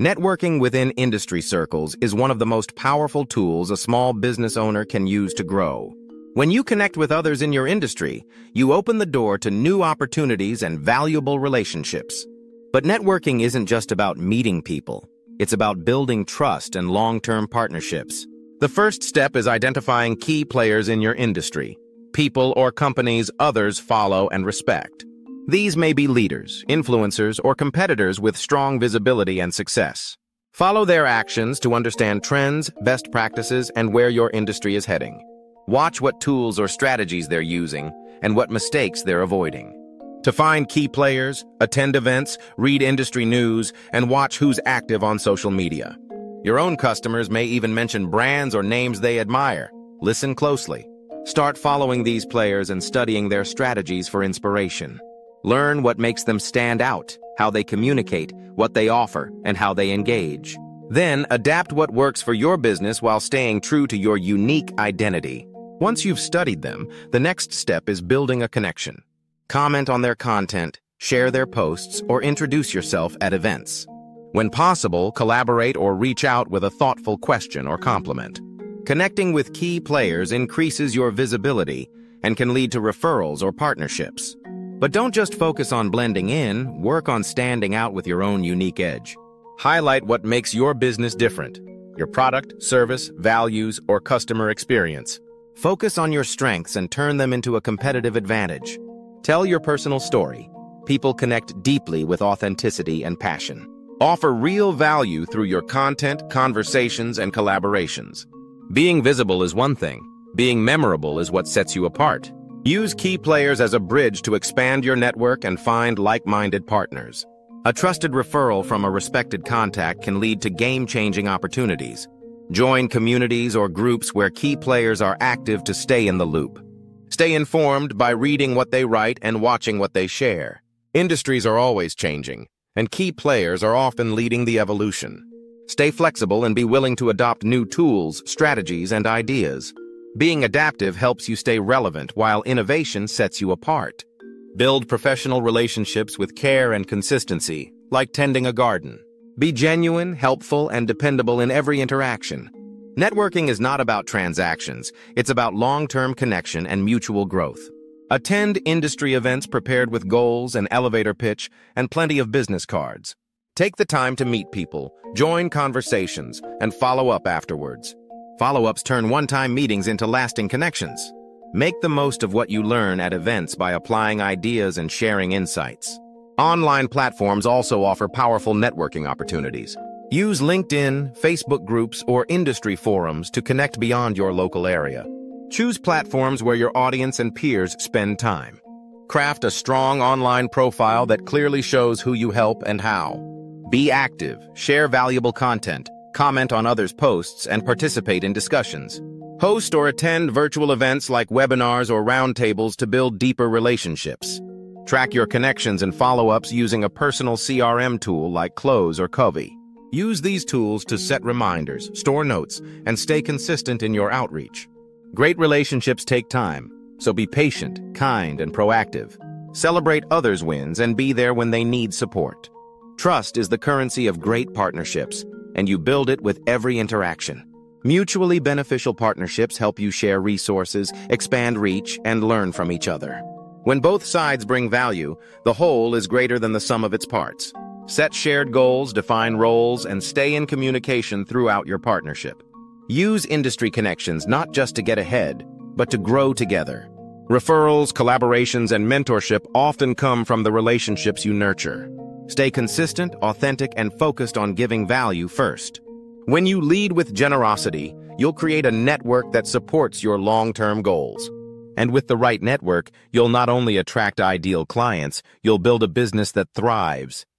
Networking within industry circles is one of the most powerful tools a small business owner can use to grow. When you connect with others in your industry, you open the door to new opportunities and valuable relationships. But networking isn't just about meeting people. It's about building trust and long-term partnerships. The first step is identifying key players in your industry, people or companies others follow and respect. These may be leaders, influencers, or competitors with strong visibility and success. Follow their actions to understand trends, best practices, and where your industry is heading. Watch what tools or strategies they're using and what mistakes they're avoiding. To find key players, attend events, read industry news, and watch who's active on social media. Your own customers may even mention brands or names they admire. Listen closely. Start following these players and studying their strategies for inspiration. Learn what makes them stand out, how they communicate, what they offer, and how they engage. Then, adapt what works for your business while staying true to your unique identity. Once you've studied them, the next step is building a connection. Comment on their content, share their posts, or introduce yourself at events. When possible, collaborate or reach out with a thoughtful question or compliment. Connecting with key players increases your visibility and can lead to referrals or partnerships. But don't just focus on blending in, work on standing out with your own unique edge. Highlight what makes your business different: your product, service, values, or customer experience. Focus on your strengths and turn them into a competitive advantage. Tell your personal story. People connect deeply with authenticity and passion. Offer real value through your content, conversations, and collaborations. Being visible is one thing. Being memorable is what sets you apart. Use key players as a bridge to expand your network and find like-minded partners. A trusted referral from a respected contact can lead to game-changing opportunities. Join communities or groups where key players are active to stay in the loop. Stay informed by reading what they write and watching what they share. Industries are always changing, and key players are often leading the evolution. Stay flexible and be willing to adopt new tools, strategies, and ideas. Being adaptive helps you stay relevant, while innovation sets you apart. Build professional relationships with care and consistency, like tending a garden. Be genuine, helpful, and dependable in every interaction. Networking is not about transactions. It's about long-term connection and mutual growth. Attend industry events prepared with goals, an elevator pitch, and plenty of business cards. Take the time to meet people, join conversations, and follow up afterwards. Follow-ups turn one-time meetings into lasting connections. Make the most of what you learn at events by applying ideas and sharing insights. Online platforms also offer powerful networking opportunities. Use LinkedIn, Facebook groups, or industry forums to connect beyond your local area. Choose platforms where your audience and peers spend time. Craft a strong online profile that clearly shows who you help and how. Be active, share valuable content, comment on others' posts, and participate in discussions. Host or attend virtual events like webinars or roundtables to build deeper relationships. Track your connections and follow-ups using a personal CRM tool like Close or Covey. Use these tools to set reminders, store notes, and stay consistent in your outreach. Great relationships take time, so be patient, kind, and proactive. Celebrate others' wins and be there when they need support. Trust is the currency of great partnerships, and you build it with every interaction. Mutually beneficial partnerships help you share resources, expand reach, and learn from each other. When both sides bring value, the whole is greater than the sum of its parts. Set shared goals, define roles, and stay in communication throughout your partnership. Use industry connections not just to get ahead, but to grow together. Referrals, collaborations, and mentorship often come from the relationships you nurture. Stay consistent, authentic, and focused on giving value first. When you lead with generosity, you'll create a network that supports your long-term goals. And with the right network, you'll not only attract ideal clients, you'll build a business that thrives.